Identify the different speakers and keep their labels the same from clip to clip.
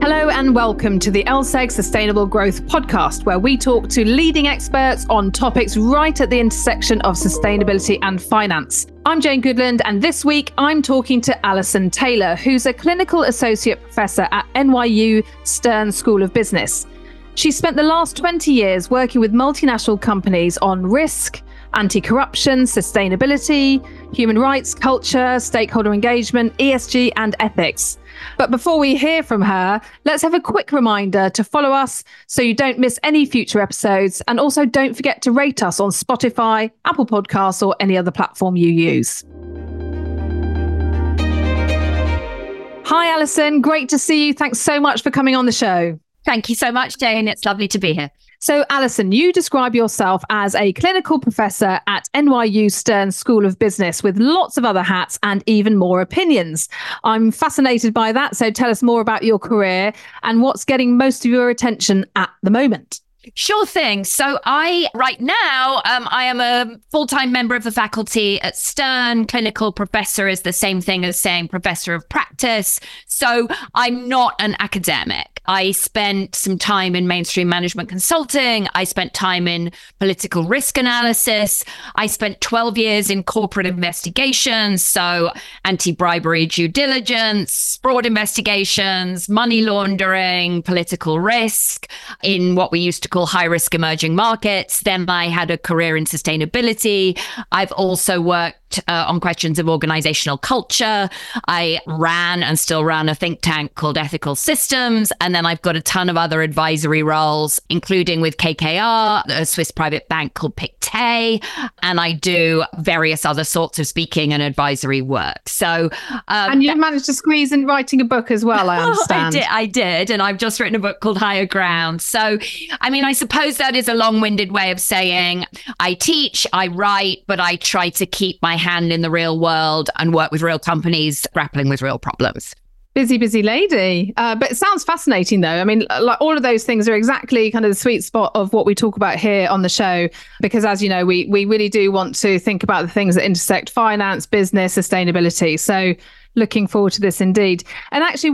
Speaker 1: Hello and welcome to the LSEG Sustainable Growth Podcast, where we talk to leading experts on topics right at the intersection of sustainability and finance. I'm Jane Goodland, and this week I'm talking to Alison Taylor, who's a clinical associate professor at NYU Stern School of Business. She spent the last 20 years working with multinational companies on risk, anti-corruption, sustainability, human rights, culture, stakeholder engagement, ESG, and ethics. But before we hear from her, let's have a quick reminder to follow us so you don't miss any future episodes. And also don't forget to rate us on Spotify, Apple Podcasts, or any other platform you use. Hi, Alison. Great to see you. Thanks so much for coming on the show.
Speaker 2: Thank you so much, Jane. It's lovely to be here.
Speaker 1: So, Alison, you describe yourself as a clinical professor at NYU Stern School of Business with lots of other hats and even more opinions. I'm fascinated by that. So tell us more about your career and what's getting most of your attention at the moment.
Speaker 2: Sure thing. So right now, I am a full-time member of the faculty at Stern. Clinical professor is the same thing as saying professor of practice. So I'm not an academic. I spent some time in mainstream management consulting. I spent time in political risk analysis. I spent 12 years in corporate investigations. So anti-bribery due diligence, fraud investigations, money laundering, political risk in what we used to call high-risk emerging markets. Then I had a career in sustainability. I've also worked on questions of organizational culture. I ran and still run a think tank called Ethical Systems. And then I've got a ton of other advisory roles, including with KKR, a Swiss private bank called Pictet. And I do various other sorts of speaking and advisory work. So,
Speaker 1: and you've managed to squeeze in writing a book as well, I understand.
Speaker 2: I did. And I've just written a book called Higher Ground. So, I mean, I suppose that is a long-winded way of saying I teach, I write, but I try to keep my hand in the real world and work with real companies grappling with real problems.
Speaker 1: Busy lady. But it sounds fascinating, though. I mean, like all of those things are exactly kind of the sweet spot of what we talk about here on the show, because as you know, we really do want to think about the things that intersect finance, business, sustainability. So looking forward to this indeed. And actually,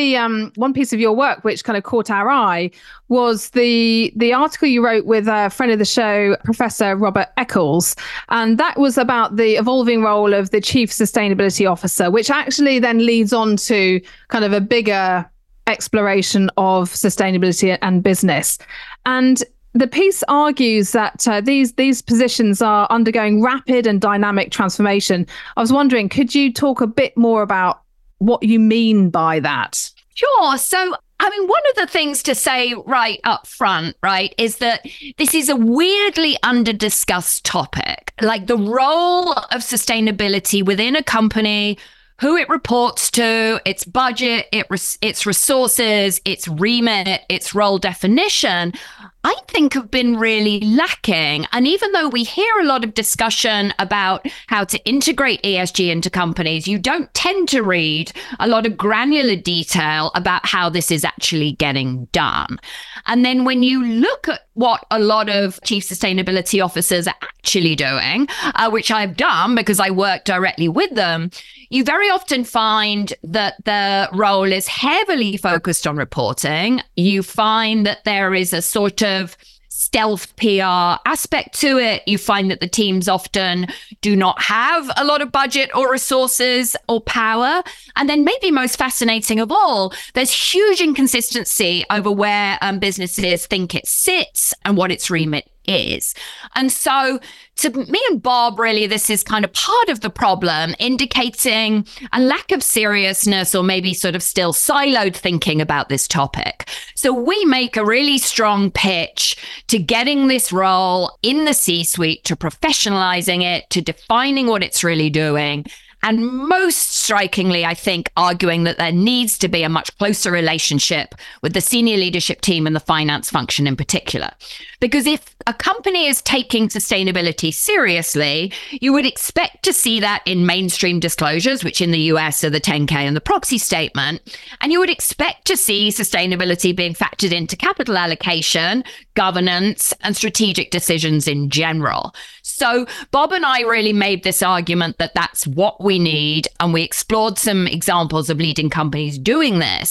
Speaker 1: one piece of your work which kind of caught our eye was the article you wrote with a friend of the show, Professor Robert Eccles. And that was about the evolving role of the Chief Sustainability Officer, which actually then leads on to kind of a bigger exploration of sustainability and business. And the piece argues that these positions are undergoing rapid and dynamic transformation. I was wondering, could you talk a bit more about what you mean by that?
Speaker 2: Sure. So, I mean, one of the things to say right up front, right, is that this is a weirdly under-discussed topic. Like the role of sustainability within a company, who it reports to, its budget, its resources, its remit, its role definition, I think have been really lacking. And even though we hear a lot of discussion about how to integrate ESG into companies, you don't tend to read a lot of granular detail about how this is actually getting done. And then when you look at what a lot of chief sustainability officers are actually doing, which I've done because I work directly with them, you very often find that the role is heavily focused on reporting. You find that there is a sort of stealth PR aspect to it. You find that the teams often do not have a lot of budget or resources or power. And then maybe most fascinating of all, there's huge inconsistency over where businesses think it sits and what its remit is. And so to me and Bob, really, this is kind of part of the problem, indicating a lack of seriousness or maybe sort of still siloed thinking about this topic. So we make a really strong pitch to getting this role in the C-suite, to professionalizing it, to defining what it's really doing. And most strikingly, I think, arguing that there needs to be a much closer relationship with the senior leadership team and the finance function in particular. Because if a company is taking sustainability seriously, you would expect to see that in mainstream disclosures, which in the US are the 10K and the proxy statement. And you would expect to see sustainability being factored into capital allocation, governance, and strategic decisions in general. So Bob and I really made this argument that that's what we need. And we explored some examples of leading companies doing this.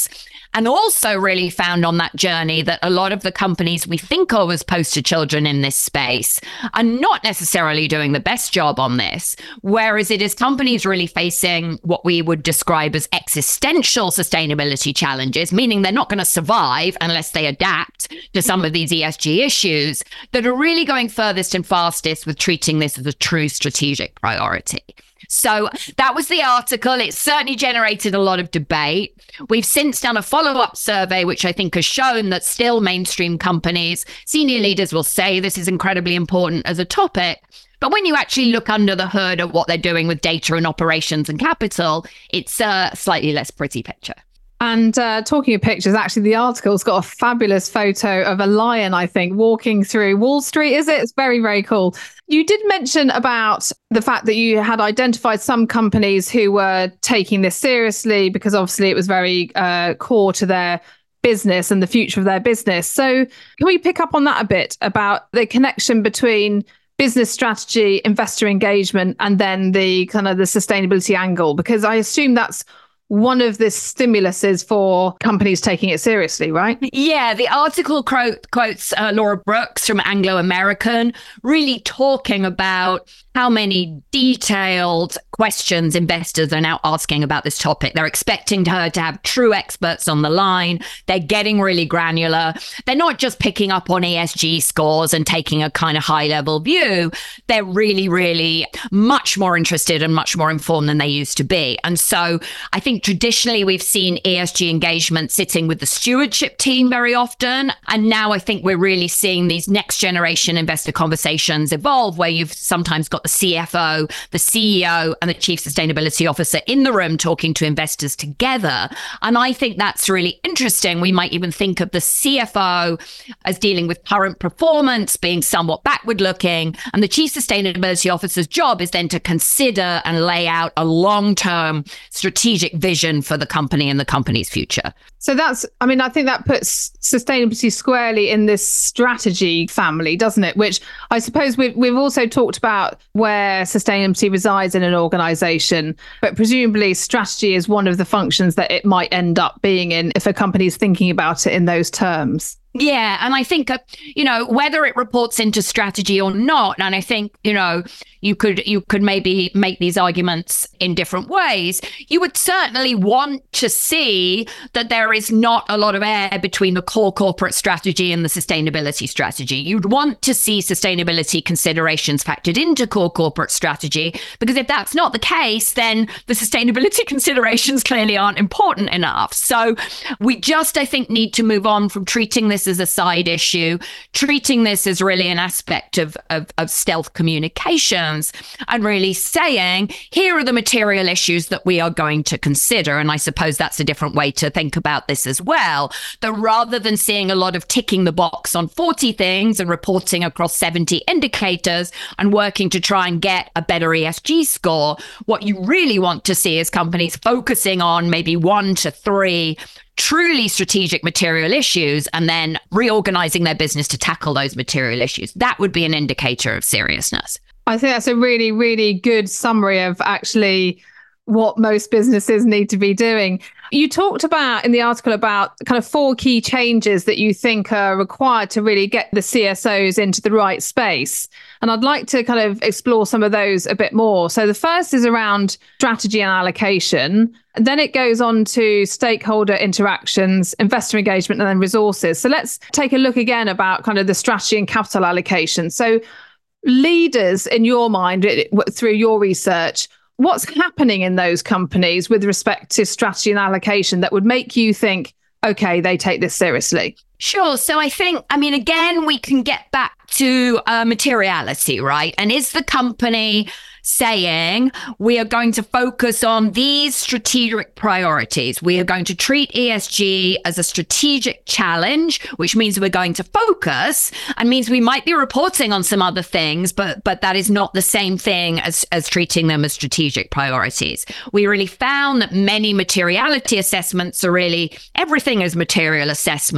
Speaker 2: And also really found on that journey that a lot of the companies we think of as poster children in this space are not necessarily doing the best job on this, whereas it is companies really facing what we would describe as existential sustainability challenges, meaning they're not going to survive unless they adapt to some of these ESG issues, that are really going furthest and fastest with treating this as a true strategic priority. So that was the article. It certainly generated a lot of debate. We've since done a follow-up survey, which I think has shown that still mainstream companies, senior leaders will say this is incredibly important as a topic. But when you actually look under the hood at what they're doing with data and operations and capital, it's a slightly less pretty picture.
Speaker 1: And talking of pictures, actually, the article's got a fabulous photo of a lion, I think, walking through Wall Street, is it? It's very, very cool. You did mention about the fact that you had identified some companies who were taking this seriously because obviously it was very core to their business and the future of their business. So can we pick up on that a bit about the connection between business strategy, investor engagement, and then the kind of the sustainability angle? Because I assume that's one of the stimuluses for companies taking it seriously, right?
Speaker 2: Yeah, the article quotes Laura Brooks from Anglo American, really talking about how many detailed questions investors are now asking about this topic. They're expecting her to have true experts on the line. They're getting really granular. They're not just picking up on ESG scores and taking a kind of high-level view. They're really, really much more interested and much more informed than they used to be. And so I think traditionally we've seen ESG engagement sitting with the stewardship team very often. And now I think we're really seeing these next generation investor conversations evolve, where you've sometimes got the CFO, the CEO, and the Chief Sustainability Officer in the room talking to investors together. And I think that's really interesting. We might even think of the CFO as dealing with current performance, being somewhat backward looking. And the Chief Sustainability Officer's job is then to consider and lay out a long-term strategic vision for the company and the company's future.
Speaker 1: So I think that puts sustainability squarely in this strategy family, doesn't it? Which I suppose we've also talked about where sustainability resides in an organization, but presumably strategy is one of the functions that it might end up being in if a company is thinking about it in those terms.
Speaker 2: Yeah. And I think, whether it reports into strategy or not, and I think, you could maybe make these arguments in different ways. You would certainly want to see that there is not a lot of air between the core corporate strategy and the sustainability strategy. You'd want to see sustainability considerations factored into core corporate strategy, because if that's not the case, then the sustainability considerations clearly aren't important enough. So we just, I think, need to move on from treating this as a side issue, treating this as really an aspect of stealth communications, and really saying, here are the material issues that we are going to consider. And I suppose that's a different way to think about this as well, that rather than seeing a lot of ticking the box on 40 things and reporting across 70 indicators and working to try and get a better ESG score, what you really want to see is companies focusing on maybe 1 to 3 truly strategic material issues and then reorganizing their business to tackle those material issues. That would be an indicator of seriousness.
Speaker 1: I think that's a really, really good summary of actually what most businesses need to be doing. You talked about in the article about kind of 4 key changes that you think are required to really get the CSOs into the right space. And I'd like to kind of explore some of those a bit more. So the first is around strategy and allocation. And then it goes on to stakeholder interactions, investor engagement, and then resources. So let's take a look again about kind of the strategy and capital allocation. So leaders, in your mind, through your research, what's happening in those companies with respect to strategy and allocation that would make you think, okay, they take this seriously?
Speaker 2: Sure. So I think, again, we can get back to materiality, right? And is the company saying we are going to focus on these strategic priorities? We are going to treat ESG as a strategic challenge, which means we're going to focus and means we might be reporting on some other things, but that is not the same thing as treating them as strategic priorities. We really found that many materiality assessments are really everything is material assessments.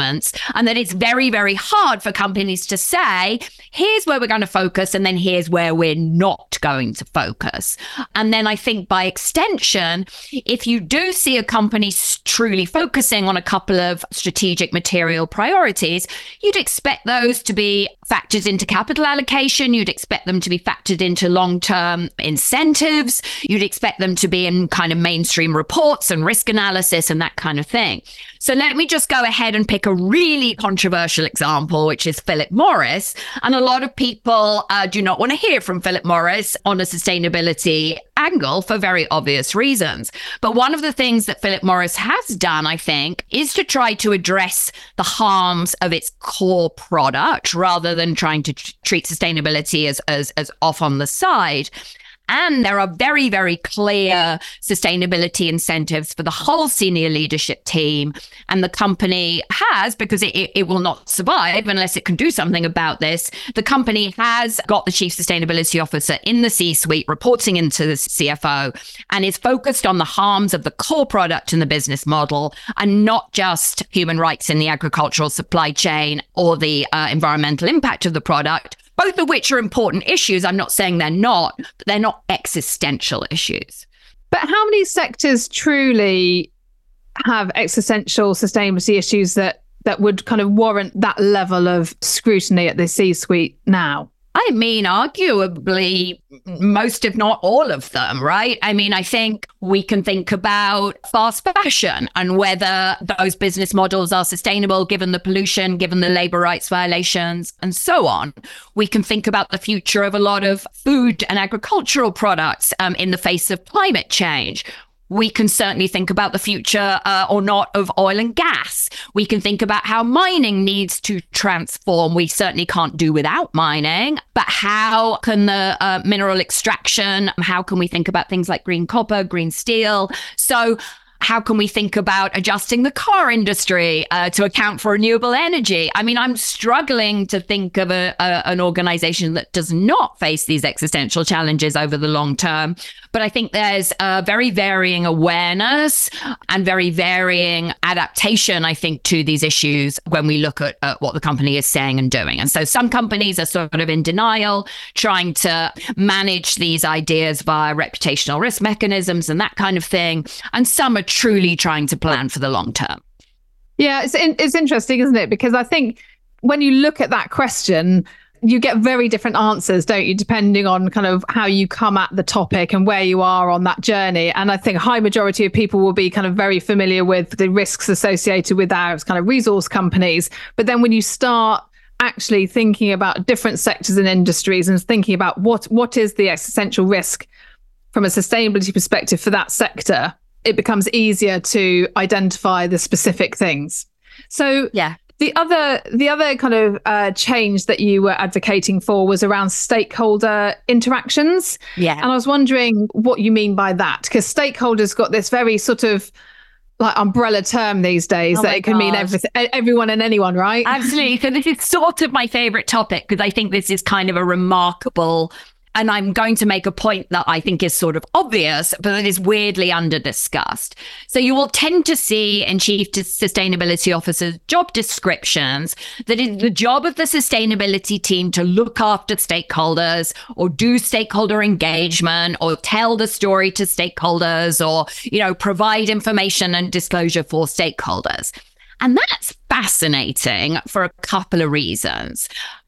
Speaker 2: and that it's very, very hard for companies to say, here's where we're going to focus, and then here's where we're not going to focus. And then I think by extension, if you do see a company truly focusing on a couple of strategic material priorities, you'd expect those to be factored into capital allocation. You'd expect them to be factored into long-term incentives. You'd expect them to be in kind of mainstream reports and risk analysis and that kind of thing. So let me just go ahead and pick a really controversial example, which is Philip Morris. And a lot of people do not want to hear from Philip Morris on a sustainability angle for very obvious reasons. But one of the things that Philip Morris has done, I think, is to try to address the harms of its core product rather than trying to treat sustainability as off on the side. And there are very, very clear sustainability incentives for the whole senior leadership team. And the company has, because it will not survive unless it can do something about this, the company has got the chief sustainability officer in the C-suite reporting into the CFO and is focused on the harms of the core product and the business model, and not just human rights in the agricultural supply chain or the environmental impact of the product, both of which are important issues. I'm not saying they're not, but they're not existential issues.
Speaker 1: But how many sectors truly have existential sustainability issues that would kind of warrant that level of scrutiny at the C-suite now?
Speaker 2: I mean, arguably, most, if not all of them, right? I mean, I think we can think about fast fashion and whether those business models are sustainable given the pollution, given the labor rights violations, and so on. We can think about the future of a lot of food and agricultural products in the face of climate change. We can certainly think about the future or not of oil and gas. We can think about how mining needs to transform. We certainly can't do without mining, but how can the mineral extraction, how can we think about things like green copper, green steel? So how can we think about adjusting the car industry to account for renewable energy? I mean, I'm struggling to think of an organization that does not face these existential challenges over the long term. But I think there's very varying awareness and very varying adaptation, I think, to these issues when we look at what the company is saying and doing. And so some companies are sort of in denial, trying to manage these ideas via reputational risk mechanisms and that kind of thing. And some are truly trying to plan for the long term.
Speaker 1: Yeah, it's interesting, isn't it? Because I think when you look at that question, you get very different answers, don't you, depending on kind of how you come at the topic and where you are on that journey. And I think a high majority of people will be kind of very familiar with the risks associated with our kind of resource companies. But then when you start actually thinking about different sectors and industries and thinking about what is the existential risk from a sustainability perspective for that sector, it becomes easier to identify the specific things. So
Speaker 2: yeah.
Speaker 1: The other kind of change that you were advocating for was around stakeholder interactions.
Speaker 2: Yeah.
Speaker 1: And I was wondering what you mean by that, because stakeholders got this very sort of like umbrella term these days that it can mean everyone and anyone, right?
Speaker 2: Absolutely. So this is sort of my favorite topic because I think this is kind of a remarkable, and I'm going to make a point that I think is sort of obvious, but that is weirdly under-discussed. So you will tend to see in chief sustainability officers' job descriptions that it's the job of the sustainability team to look after stakeholders or do stakeholder engagement or tell the story to stakeholders or, provide information and disclosure for stakeholders. And that's fascinating for a couple of reasons.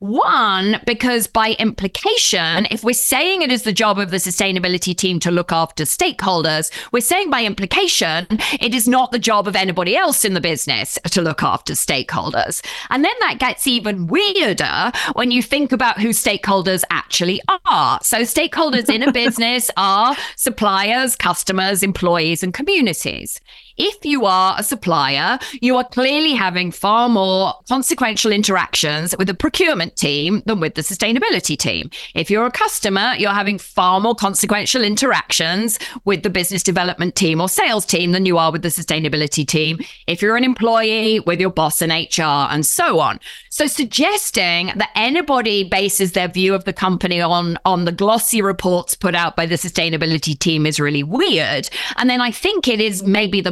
Speaker 2: One, because by implication, if we're saying it is the job of the sustainability team to look after stakeholders, we're saying by implication, it is not the job of anybody else in the business to look after stakeholders. And then that gets even weirder when you think about who stakeholders actually are. So stakeholders in a business are suppliers, customers, employees, and communities. If you are a supplier, you are clearly having far more consequential interactions with the procurement team than with the sustainability team. If you're a customer, you're having far more consequential interactions with the business development team or sales team than you are with the sustainability team. If you're an employee, with your boss and HR, and so on. So suggesting that anybody bases their view of the company on the glossy reports put out by the sustainability team is really weird. And then I think it is maybe the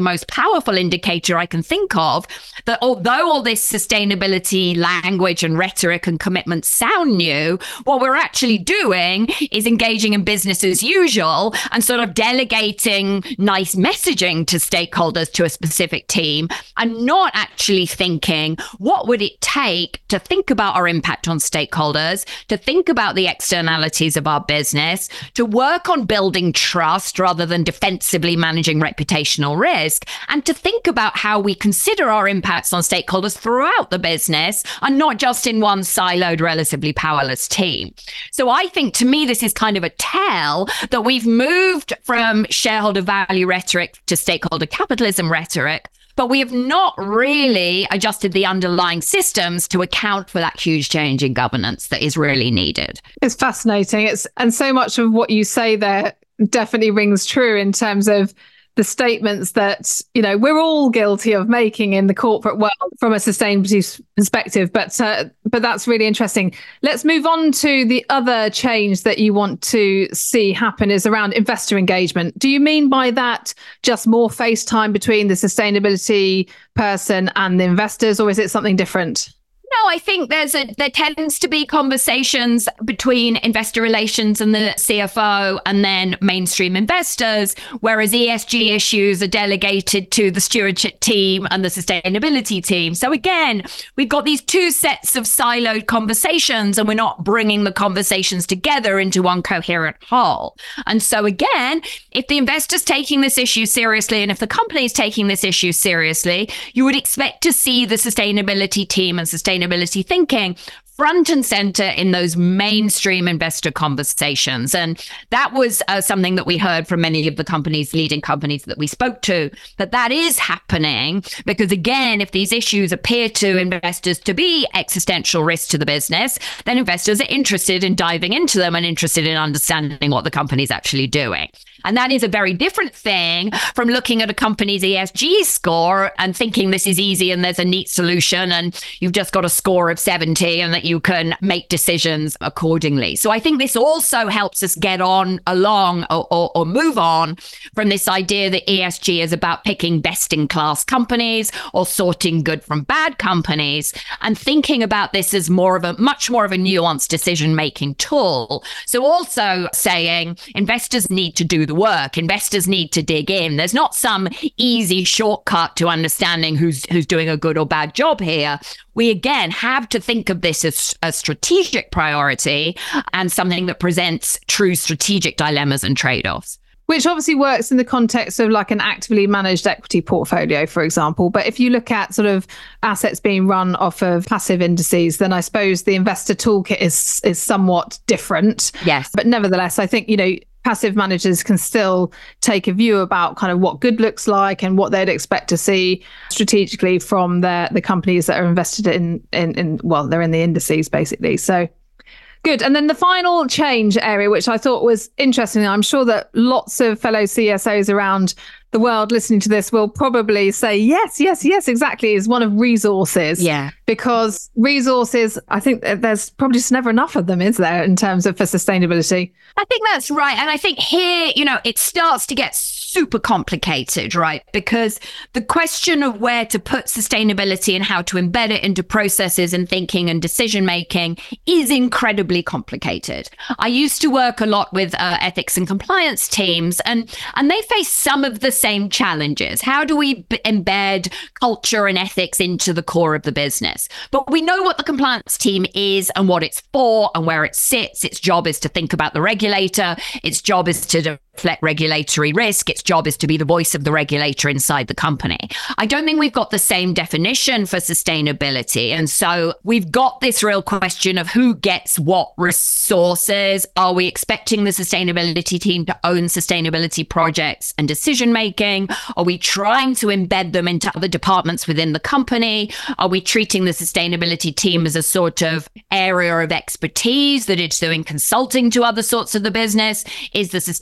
Speaker 2: most powerful indicator I can think of, that although all this sustainability language and rhetoric and commitments sound new, what we're actually doing is engaging in business as usual and sort of delegating nice messaging to stakeholders, to a specific team, and not actually thinking, what would it take to think about our impact on stakeholders, to think about the externalities of our business, to work on building trust rather than defensively managing reputational risk, and to think about how we consider our impacts on stakeholders throughout the business and not just in one siloed, relatively powerless team. So I think, to me, this is kind of a tell that we've moved from shareholder value rhetoric to stakeholder capitalism rhetoric, but we have not really adjusted the underlying systems to account for that huge change in governance that is really needed.
Speaker 1: It's fascinating. And so much of what you say there definitely rings true in terms of the statements that, you know, we're all guilty of making in the corporate world from a sustainability perspective. But that's really interesting. Let's move on to the other change that you want to see happen is around investor engagement. Do you mean by that just more face time between the sustainability person and the investors, or is it something different?
Speaker 2: No, I think there tends to be conversations between investor relations and the CFO and then mainstream investors, whereas ESG issues are delegated to the stewardship team and the sustainability team. So again, we've got these two sets of siloed conversations and we're not bringing the conversations together into one coherent whole. And so again, if the investor's taking this issue seriously and if the company's taking this issue seriously, you would expect to see the sustainability team and sustainability thinking front and center in those mainstream investor conversations. And that was something that we heard from many of the leading companies that we spoke to, that is happening because, again, if these issues appear to investors to be existential risks to the business, then investors are interested in diving into them and interested in understanding what the company's actually doing. And that is a very different thing from looking at a company's ESG score and thinking this is easy and there's a neat solution and you've just got a score of 70 and that you can make decisions accordingly. So I think this also helps us get on along or move on from this idea that ESG is about picking best in class companies or sorting good from bad companies and thinking about this as much more of a nuanced decision making tool. So also saying investors need to do the work. Investors need to dig in. There's not some easy shortcut to understanding who's doing a good or bad job here. We, again, have to think of this as a strategic priority and something that presents true strategic dilemmas and trade-offs.
Speaker 1: Which obviously works in the context of like an actively managed equity portfolio, for example. But if you look at sort of assets being run off of passive indices, then I suppose the investor toolkit is somewhat different.
Speaker 2: Yes.
Speaker 1: But nevertheless, I think, you know, passive managers can still take a view about kind of what good looks like and what they'd expect to see strategically from the companies that are invested in well, they're in the indices basically. So good. And then the final change area, which I thought was interesting, I'm sure that lots of fellow CSOs around the world listening to this will probably say, yes, exactly, is one of resources.
Speaker 2: Yeah.
Speaker 1: Because resources, I think there's probably just never enough of them, is there, in terms of for sustainability?
Speaker 2: I think that's right. And I think here, you know, it starts to get super complicated, right? Because the question of where to put sustainability and how to embed it into processes and thinking and decision making is incredibly complicated. I used to work a lot with ethics and compliance teams, and they face some of the same challenges. How do we embed culture and ethics into the core of the business? But we know what the compliance team is and what it's for and where it sits. Its job is to think about the regulator. Its job is to reflect regulatory risk. Its job is to be the voice of the regulator inside the company. I don't think we've got the same definition for sustainability. And so we've got this real question of who gets what resources. Are we expecting the sustainability team to own sustainability projects and decision making? Are we trying to embed them into other departments within the company? Are we treating the sustainability team as a sort of area of expertise that it's doing consulting to other sorts of the business? Is the sustainability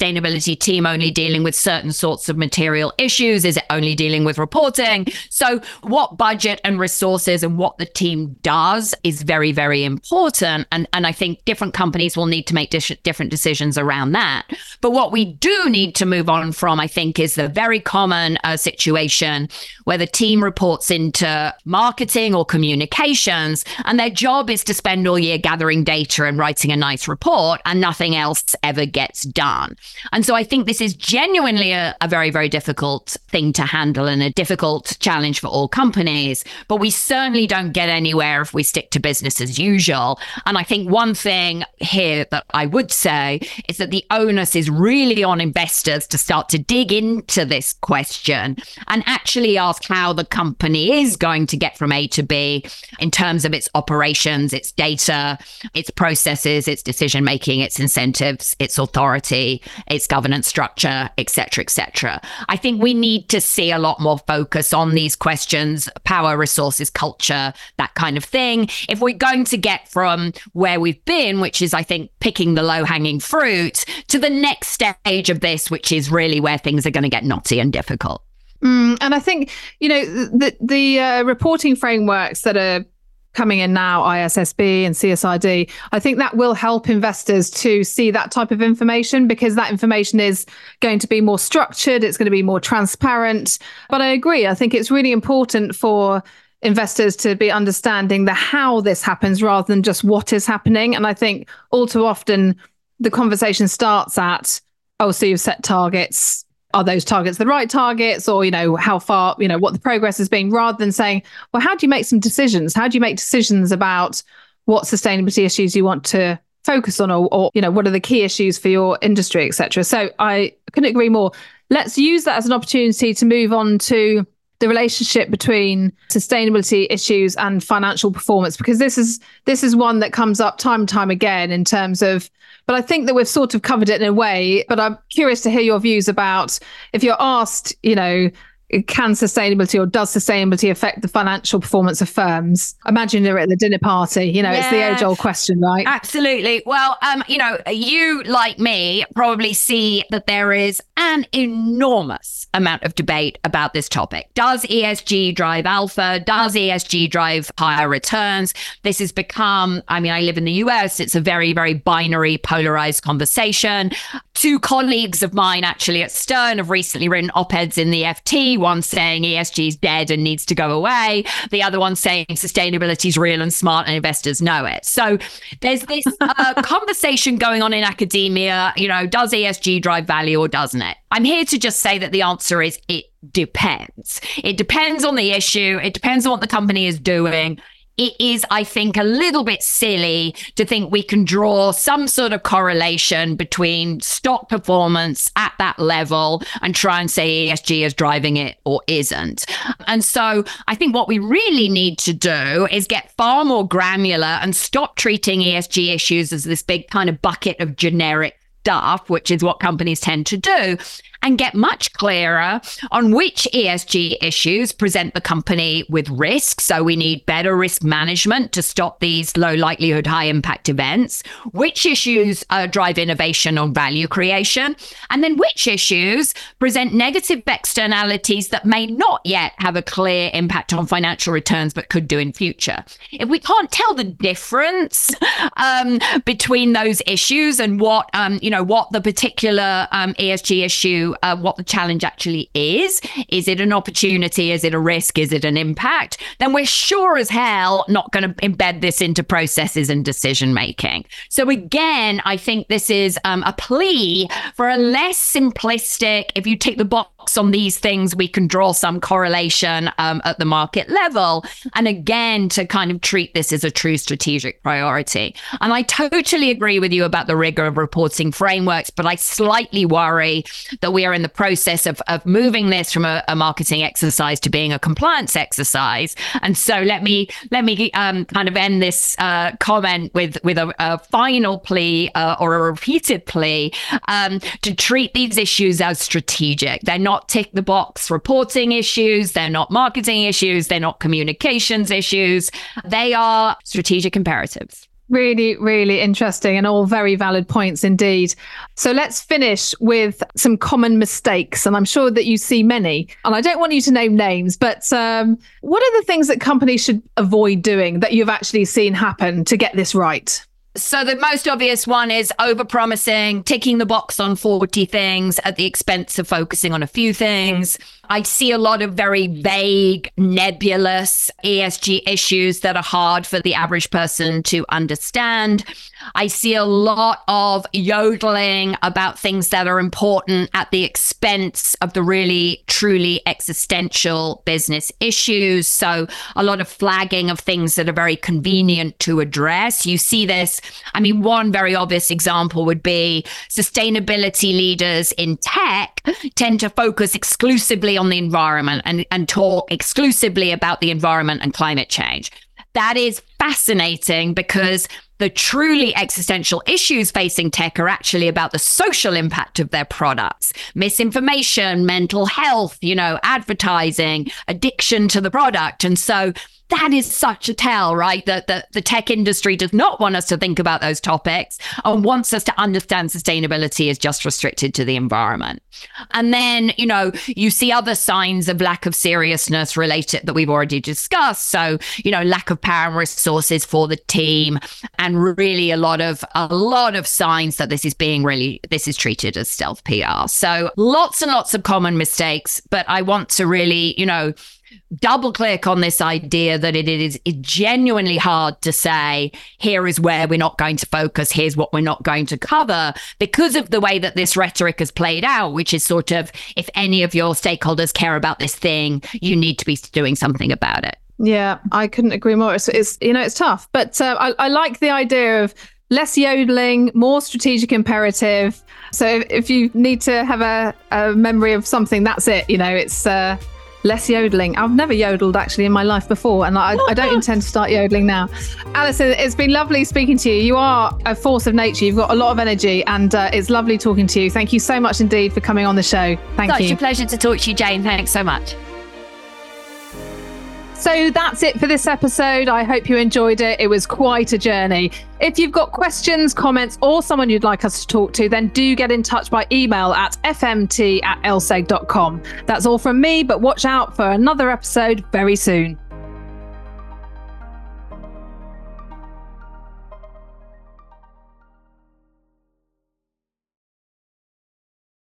Speaker 2: sustainability team only dealing with certain sorts of material issues? Is it only dealing with reporting? So what budget and resources and what the team does is very, very important. And I think different companies will need to make different decisions around that. But what we do need to move on from, I think, is the very common situation where the team reports into marketing or communications, and their job is to spend all year gathering data and writing a nice report, and nothing else ever gets done. And so I think this is genuinely a very, very difficult thing to handle and a difficult challenge for all companies. But we certainly don't get anywhere if we stick to business as usual. And I think one thing here that I would say is that the onus is really on investors to start to dig into this question and actually ask how the company is going to get from A to B in terms of its operations, its data, its processes, its decision making, its incentives, its authority, its governance structure, et cetera, et cetera. I think we need to see a lot more focus on these questions: power, resources, culture, that kind of thing. If we're going to get from where we've been, which is, I think, picking the low-hanging fruit, to the next stage of this, which is really where things are going to get knotty and difficult.
Speaker 1: And I think, the reporting frameworks that are coming in now, ISSB and CSRD, I think that will help investors to see that type of information, because that information is going to be more structured, it's going to be more transparent. But I agree, I think it's really important for investors to be understanding the how this happens rather than just what is happening. And I think all too often the conversation starts at, oh, so you've set targets. Are those targets the right targets? Or, how far, what the progress has been, rather than saying, well, how do you make some decisions? How do you make decisions about what sustainability issues you want to focus on, or what are the key issues for your industry, et cetera? So I couldn't agree more. Let's use that as an opportunity to move on to the relationship between sustainability issues and financial performance, because this is one that comes up time and time again in terms of, but I think that we've sort of covered it in a way. But I'm curious to hear your views about, if you're asked, can sustainability or does sustainability affect the financial performance of firms? Imagine you're at the dinner party, it's the age-old question, right?
Speaker 2: Absolutely. Well, you, like me, probably see that there is an enormous amount of debate about this topic. Does ESG drive alpha? Does ESG drive higher returns? This has become, I live in the US, it's a very, very binary, polarized conversation. Two colleagues of mine actually at Stern have recently written op-eds in the FT, one saying ESG is dead and needs to go away, the other one saying sustainability is real and smart and investors know it. So there's this conversation going on in academia, does ESG drive value or doesn't it? I'm here to just say that the answer is it depends. It depends on the issue. It depends on what the company is doing. It is, I think, a little bit silly to think we can draw some sort of correlation between stock performance at that level and try and say ESG is driving it or isn't. And so I think what we really need to do is get far more granular and stop treating ESG issues as this big kind of bucket of generic stuff, which is what companies tend to do, and get much clearer on which ESG issues present the company with risk. So we need better risk management to stop these low likelihood, high impact events, which issues drive innovation or value creation, and then which issues present negative externalities that may not yet have a clear impact on financial returns, but could do in future. If we can't tell the difference between those issues and what the particular ESG issue, what the challenge actually is it an opportunity? Is it a risk? Is it an impact? Then we're sure as hell not going to embed this into processes and decision making. So again, I think this is a plea for a less simplistic, if you tick the box on these things, we can draw some correlation at the market level. And again, to kind of treat this as a true strategic priority. And I totally agree with you about the rigor of reporting frameworks, but I slightly worry that we are in the process of moving this from a marketing exercise to being a compliance exercise. And so let me kind of end this comment with a final plea or a repeated plea to treat these issues as strategic. They're not tick the box reporting issues. They're not marketing issues. They're not communications issues. They are strategic imperatives.
Speaker 1: Really, really interesting and all very valid points indeed. So let's finish with some common mistakes. And I'm sure that you see many. And I don't want you to name names, but what are the things that companies should avoid doing that you've actually seen happen to get this right?
Speaker 2: So the most obvious one is overpromising, ticking the box on 40 things at the expense of focusing on a few things. I see a lot of very vague, nebulous ESG issues that are hard for the average person to understand. I see a lot of yodeling about things that are important at the expense of the really, truly existential business issues. So a lot of flagging of things that are very convenient to address. You see this. I mean, one very obvious example would be sustainability leaders in tech tend to focus exclusively on the environment and talk exclusively about the environment and climate change. That is fascinating because the truly existential issues facing tech are actually about the social impact of their products, misinformation, mental health, advertising, addiction to the product. And so that is such a tell, right? That the tech industry does not want us to think about those topics and wants us to understand sustainability is just restricted to the environment. And then, you see other signs of lack of seriousness related that we've already discussed. So, lack of power and resources for the team, and really a lot of signs that this is treated as stealth PR. So lots and lots of common mistakes, but I want to really, double click on this idea that it is genuinely hard to say, here is where we're not going to focus, here's what we're not going to cover, because of the way that this rhetoric has played out, which is sort of, if any of your stakeholders care about this thing, you need to be doing something about it.
Speaker 1: Yeah, I couldn't agree more. It's tough, but I like the idea of less yodeling, more strategic imperative. So if you need to have a memory of something, that's it. It's less yodeling. I've never yodeled actually in my life before, and I don't intend to start yodeling now. Alison, it's been lovely speaking to you. You are a force of nature. You've got a lot of energy, and it's lovely talking to you. Thank you so much indeed for coming on the show. Thank you.
Speaker 2: Such a pleasure to talk to you, Jane. Thanks so much.
Speaker 1: So that's it for this episode. I hope you enjoyed it. It was quite a journey. If you've got questions, comments, or someone you'd like us to talk to, then do get in touch by email at fmt@lseg.com. That's all from me, but watch out for another episode very soon.